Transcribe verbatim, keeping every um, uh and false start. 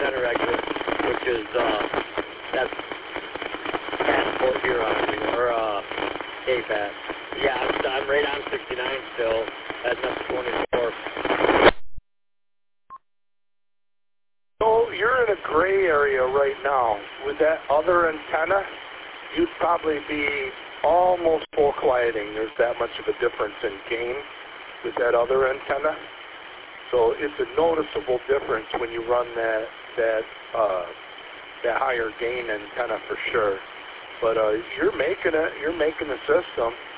center exit, which is, uh, that's Passport Huron, or, uh, Cape at. Yeah, I'm, I'm right on sixty-nine still, heading up to twenty-four. So you're in a gray area right now. With that other antenna, you'd probably be almost full quieting. There's that much of a difference in gain with that other antenna. So it's a noticeable difference when you run that that uh, that higher gain antenna for sure. But uh, you're making it. You're making the system.